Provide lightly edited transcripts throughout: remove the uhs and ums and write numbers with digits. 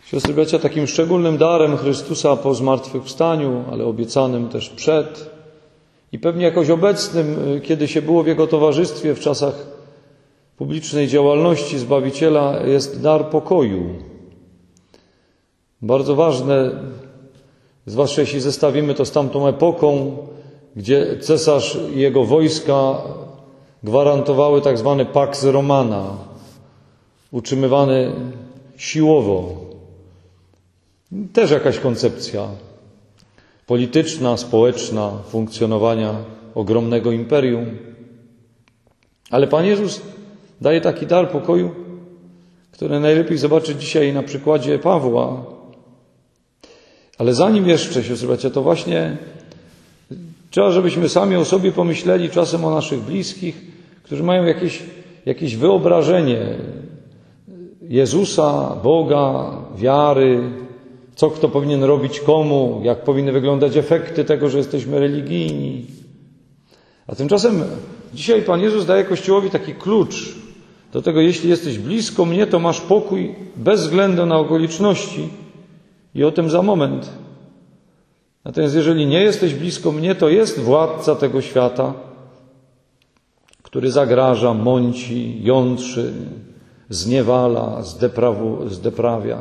Siostry, bracia, takim szczególnym darem Chrystusa po zmartwychwstaniu, ale obiecanym też przed i pewnie jakoś obecnym, kiedy się było w Jego towarzystwie w czasach publicznej działalności Zbawiciela, jest dar pokoju. Bardzo ważne, zwłaszcza jeśli zestawimy to z tamtą epoką, gdzie cesarz i jego wojska gwarantowały tak zwany Pax Romana, utrzymywany siłowo. Też jakaś koncepcja polityczna, społeczna funkcjonowania ogromnego imperium. Ale Pan Jezus daje taki dar pokoju, który najlepiej zobaczyć dzisiaj na przykładzie Pawła. Ale zanim jeszcze, siostry, bracia, to właśnie trzeba, żebyśmy sami o sobie pomyśleli, czasem o naszych bliskich, którzy mają jakieś wyobrażenie Jezusa, Boga, wiary, co kto powinien robić komu, jak powinny wyglądać efekty tego, że jesteśmy religijni. A tymczasem dzisiaj Pan Jezus daje Kościołowi taki klucz do tego: jeśli jesteś blisko mnie, to masz pokój bez względu na okoliczności i o tym za moment. Natomiast jeżeli nie jesteś blisko mnie, to jest władca tego świata, który zagraża, mąci, jątrzy, zniewala, zdeprawia.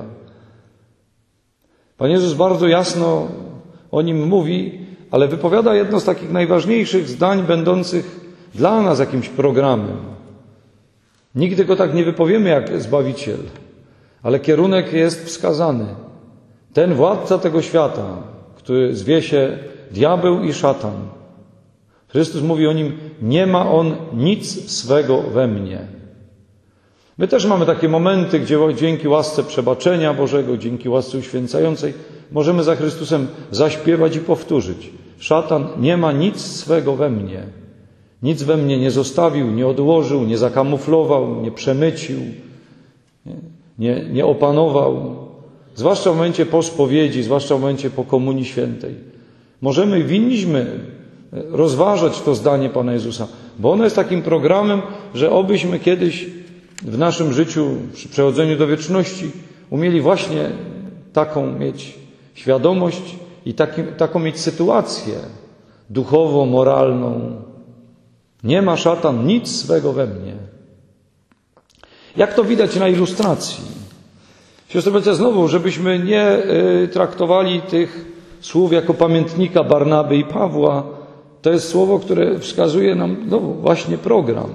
Pan Jezus bardzo jasno o nim mówi, ale wypowiada jedno z takich najważniejszych zdań, będących dla nas jakimś programem. Nigdy go tak nie wypowiemy jak Zbawiciel, ale kierunek jest wskazany. Ten władca tego świata, który zwie się diabeł i szatan, Chrystus mówi o nim: nie ma on nic swego we mnie. My też mamy takie momenty, gdzie dzięki łasce przebaczenia Bożego, dzięki łasce uświęcającej możemy za Chrystusem zaśpiewać i powtórzyć: szatan nie ma nic swego we mnie. Nic we mnie nie zostawił, nie odłożył, nie zakamuflował, nie przemycił, nie opanował. Zwłaszcza w momencie po spowiedzi, zwłaszcza w momencie po Komunii Świętej. Możemy i winniśmy rozważać to zdanie Pana Jezusa, bo ono jest takim programem, że obyśmy kiedyś w naszym życiu, przy przechodzeniu do wieczności, umieli właśnie taką mieć świadomość i taką mieć sytuację duchowo, moralną. Nie ma szatan nic swego we mnie. Jak to widać na ilustracji? Siostry, bracia, znowu, żebyśmy nie traktowali tych słów jako pamiętnika Barnaby i Pawła, to jest słowo, które wskazuje nam właśnie program.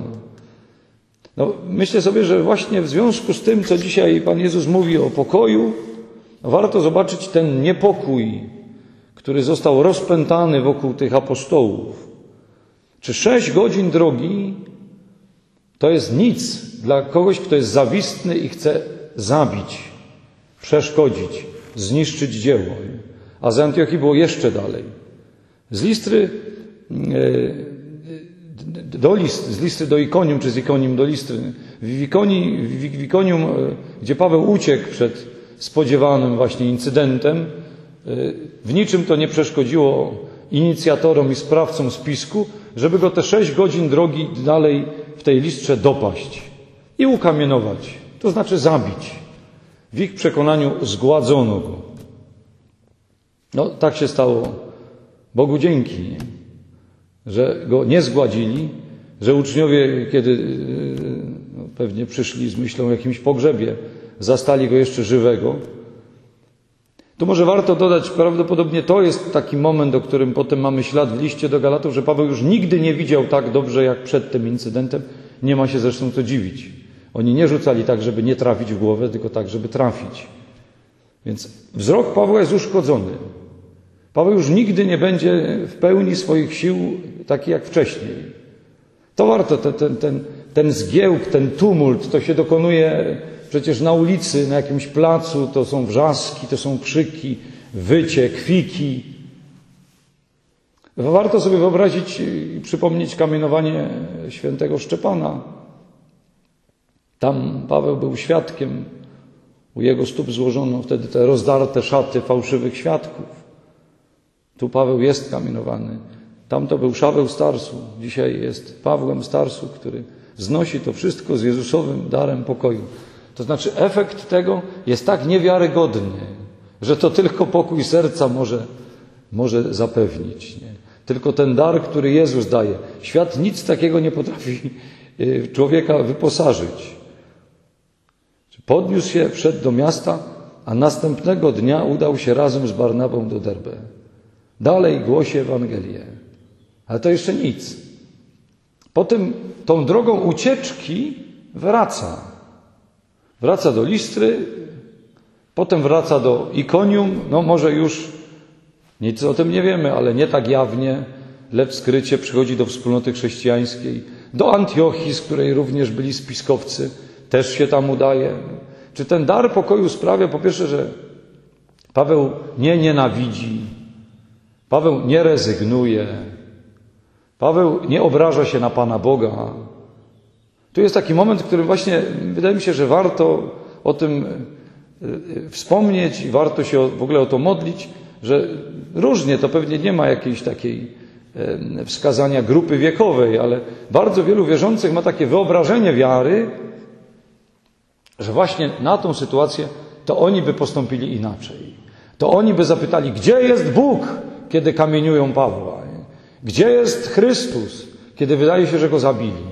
Myślę sobie, że właśnie w związku z tym, co dzisiaj Pan Jezus mówi o pokoju, warto zobaczyć ten niepokój, który został rozpętany wokół tych apostołów. Czy 6 godzin drogi to jest nic dla kogoś, kto jest zawistny i chce zabić, przeszkodzić, zniszczyć dzieło. A z Antiochii było jeszcze dalej. Z Listry do Ikonium, czy z Ikonium do Listry. W Ikonium, gdzie Paweł uciekł przed spodziewanym właśnie incydentem, w niczym to nie przeszkodziło inicjatorom i sprawcom spisku, żeby go te 6 godzin drogi dalej w tej Listrze dopaść i ukamienować, to znaczy zabić. W ich przekonaniu zgładzono go. Tak się stało. Bogu dzięki, że go nie zgładzili, że uczniowie, kiedy pewnie przyszli z myślą o jakimś pogrzebie, zastali go jeszcze żywego. Tu może warto dodać, prawdopodobnie to jest taki moment, o którym potem mamy ślad w liście do Galatów, że Paweł już nigdy nie widział tak dobrze jak przed tym incydentem. Nie ma się zresztą co dziwić. Oni nie rzucali tak, żeby nie trafić w głowę, tylko tak, żeby trafić. Więc wzrok Pawła jest uszkodzony. Paweł już nigdy nie będzie w pełni swoich sił taki jak wcześniej. To warto, ten zgiełk, ten tumult, to się dokonuje przecież na ulicy, na jakimś placu, to są wrzaski, to są krzyki, wycie, kwiki. Warto sobie wyobrazić i przypomnieć kamienowanie świętego Szczepana. Tam Paweł był świadkiem, u jego stóp złożono wtedy te rozdarte szaty fałszywych świadków. Tu Paweł jest kamienowany. Tam to był Szaweł z Tarsu. Dzisiaj jest Pawłem z Tarsu, który znosi to wszystko z Jezusowym darem pokoju. To znaczy efekt tego jest tak niewiarygodny, że to tylko pokój serca może zapewnić. Nie? Tylko ten dar, który Jezus daje. Świat nic takiego nie potrafi człowieka wyposażyć. Podniósł się, wszedł do miasta, a następnego dnia udał się razem z Barnabą do Derbe. Dalej głosi Ewangelię. Ale to jeszcze nic. Potem tą drogą ucieczki wraca. Wraca do Listry, potem wraca do Ikonium, no może już nic o tym nie wiemy, ale nie tak jawnie, lecz skrycie przychodzi do wspólnoty chrześcijańskiej, do Antiochii, z której również byli spiskowcy, też się tam udaje. Czy ten dar pokoju sprawia, po pierwsze, że Paweł nie nienawidzi, Paweł nie rezygnuje, Paweł nie obraża się na Pana Boga. Tu jest taki moment, w którym właśnie wydaje mi się, że warto o tym wspomnieć i warto się w ogóle o to modlić, że różnie, to pewnie nie ma jakiejś takiej wskazania grupy wiekowej, ale bardzo wielu wierzących ma takie wyobrażenie wiary, że właśnie na tą sytuację to oni by postąpili inaczej. To oni by zapytali, gdzie jest Bóg, kiedy kamieniują Pawła? Gdzie jest Chrystus, kiedy wydaje się, że go zabili?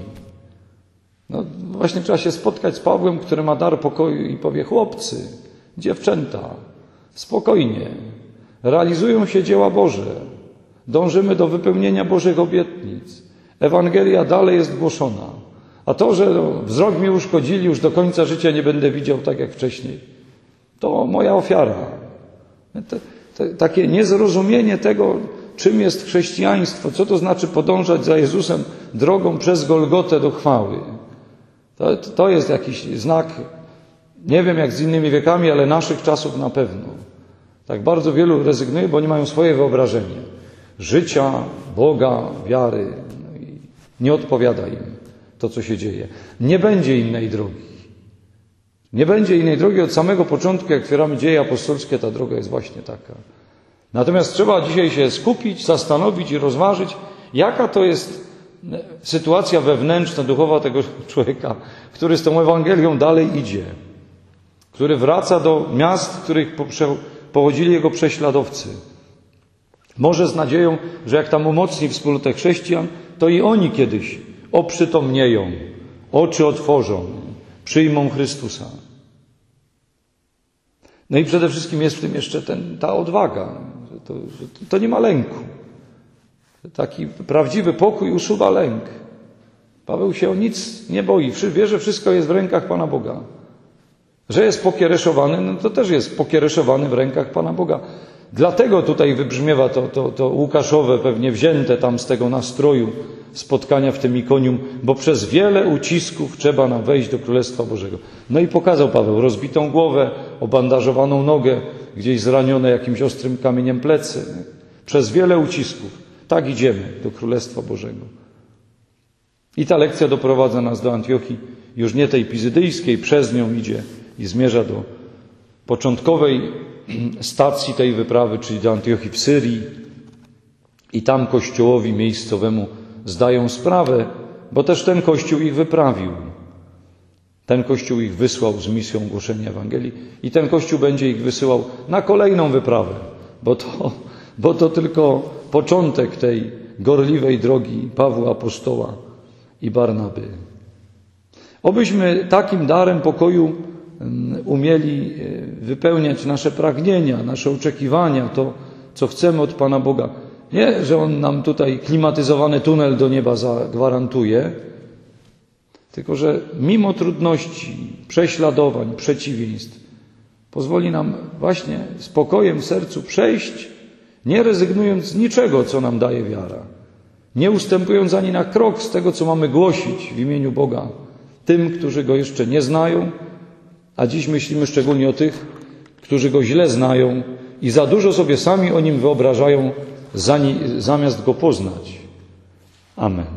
No właśnie trzeba się spotkać z Pawłem, który ma dar pokoju i powie, chłopcy, dziewczęta, spokojnie, realizują się dzieła Boże, dążymy do wypełnienia Bożych obietnic, Ewangelia dalej jest głoszona, a to, że wzrok mi uszkodzili, już do końca życia nie będę widział tak jak wcześniej, to moja ofiara. Takie niezrozumienie tego, czym jest chrześcijaństwo, co to znaczy podążać za Jezusem drogą przez Golgotę do chwały. To jest jakiś znak, nie wiem jak z innymi wiekami, ale naszych czasów na pewno. Tak bardzo wielu rezygnuje, bo oni mają swoje wyobrażenie życia, Boga, wiary. No i nie odpowiada im to, co się dzieje. Nie będzie innej drogi. Nie będzie innej drogi od samego początku, jak otwieramy dzieje apostolskie, ta droga jest właśnie taka. Natomiast trzeba dzisiaj się skupić, zastanowić i rozważyć, jaka to jest sytuacja wewnętrzna, duchowa tego człowieka, który z tą Ewangelią dalej idzie, który wraca do miast, w których pochodzili jego prześladowcy. Może z nadzieją, że jak tam umocni wspólnotę chrześcijan, to i oni kiedyś oprzytomnieją, oczy otworzą, przyjmą Chrystusa. No i przede wszystkim jest w tym jeszcze ta odwaga. To nie ma lęku. Taki prawdziwy pokój usuwa lęk. Paweł się o nic nie boi. Wie, że wszystko jest w rękach Pana Boga. Że jest pokiereszowany, no to też jest pokiereszowany w rękach Pana Boga. Dlatego tutaj wybrzmiewa to Łukaszowe, pewnie wzięte tam z tego nastroju spotkania w tym Ikonium, bo przez wiele ucisków trzeba nam wejść do Królestwa Bożego. No i pokazał Paweł rozbitą głowę, obandażowaną nogę, gdzieś zranione jakimś ostrym kamieniem plecy. Przez wiele ucisków. Tak idziemy do Królestwa Bożego. I ta lekcja doprowadza nas do Antiochii, już nie tej pizydyjskiej, przez nią idzie i zmierza do początkowej stacji tej wyprawy, czyli do Antiochii w Syrii. I tam kościołowi miejscowemu zdają sprawę, bo też ten kościół ich wyprawił. Ten kościół ich wysłał z misją głoszenia Ewangelii i ten kościół będzie ich wysyłał na kolejną wyprawę, bo to tylko początek tej gorliwej drogi Pawła Apostoła i Barnaby. Obyśmy takim darem pokoju umieli wypełniać nasze pragnienia, nasze oczekiwania, to, co chcemy od Pana Boga. Nie, że On nam tutaj klimatyzowany tunel do nieba zagwarantuje, tylko że mimo trudności, prześladowań, przeciwieństw pozwoli nam właśnie spokojem w sercu przejść, nie rezygnując z niczego, co nam daje wiara. Nie ustępując ani na krok z tego, co mamy głosić w imieniu Boga tym, którzy Go jeszcze nie znają, a dziś myślimy szczególnie o tych, którzy Go źle znają i za dużo sobie sami o Nim wyobrażają, zamiast Go poznać. Amen.